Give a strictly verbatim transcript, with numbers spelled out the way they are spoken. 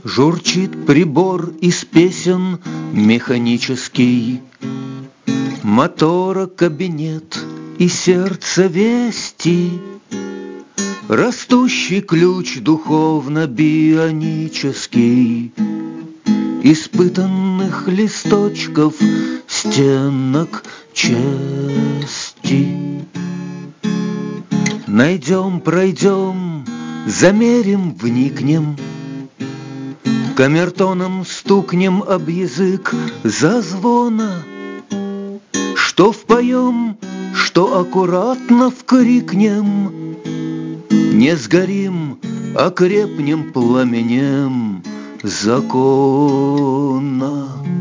Журчит прибор из песен механический, мотора кабинет и сердце вести, растущий ключ духовно-бионический, испытанных листочков стенок чести. Найдем, пройдем, замерим, вникнем, камертоном стукнем об язык зазвона, что впоем, что аккуратно вкрикнем, не сгорим, окрепнем пламенем закона.